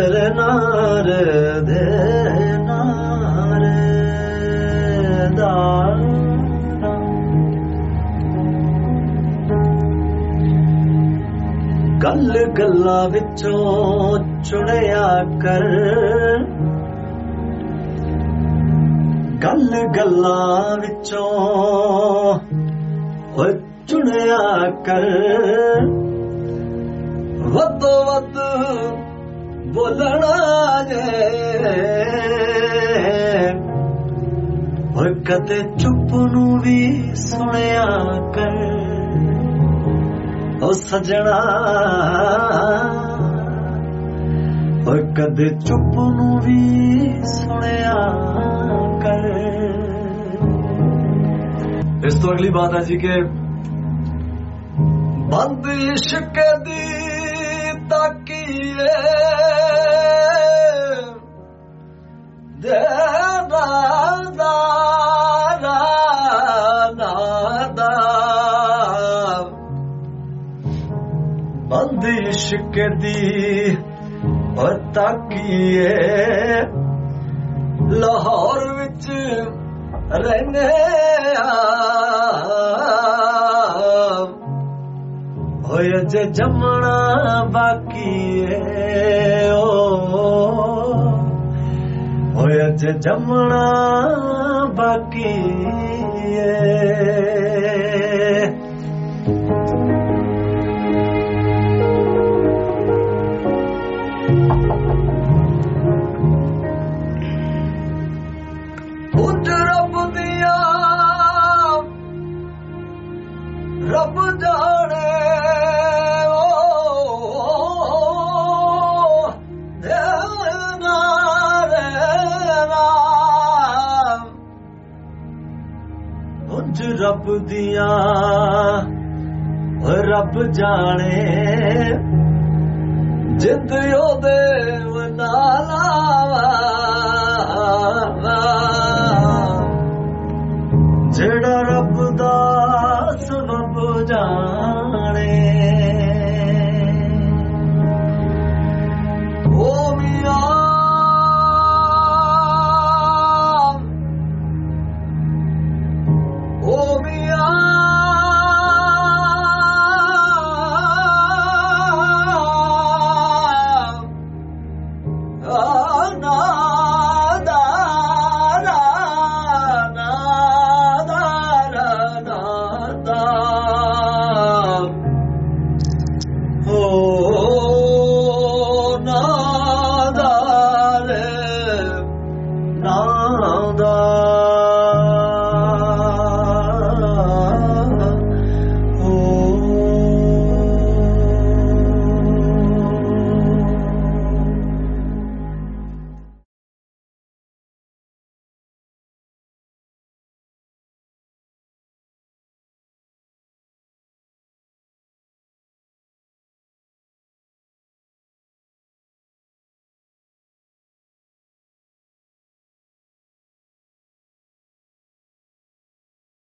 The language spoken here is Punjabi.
ਤੇਰੇ ਨਾਰਦੇ ਨਾਰਦਾ ਗੱਲ ਗੱਲਾਂ ਵਿੱਚੋਂ ਚੁਣਿਆ ਕਰ ਗੱਲ ਗੱਲਾਂ ਵਿੱਚੋਂ ਓ ਚੁਣਿਆ ਕਰ ਵੱਧੋ ਵੱਧ ਬੋਲਣਾ ਜੇ ਓ ਕਦੇ ਚੁੱਪ ਨੂੰ ਵੀ ਸੁਣਿਆ ਕਰ ਓ ਸਜਣਾ ਓ ਕਦੇ ਚੁੱਪ ਨੂੰ ਵੀ ਸੁਣਿਆ ਕਰ। ਇਸ ਤੋਂ ਅਗਲੀ ਬਾਤ ਹੈ ਜੀ ਕਿ ਬੰਦ ਇਸ਼ਕ ਦੀ ਤਾਕੀਏ ਦੇ ਬੰਦ ਇਸ਼ਕ ਦੀ ਤਾਕੀਏ ਲਾਹੌਰ ਵਿੱਚ ਰਹਿੰਦੇ ਹੋਏ ਜੇ ਜੰਮਣਾ ਬਾਕੀ ਏ ਹੋਏ ਜੇ ਜੰਮਣਾ ਬਾਕੀ ਏ। ਰੱਬ ਜਾਣੇ ਉਂਝ ਰੱਬ ਦੀਆਂ ਰੱਬ ਜਾਣੇ ਜਿੰਦ ਉਹਦੇ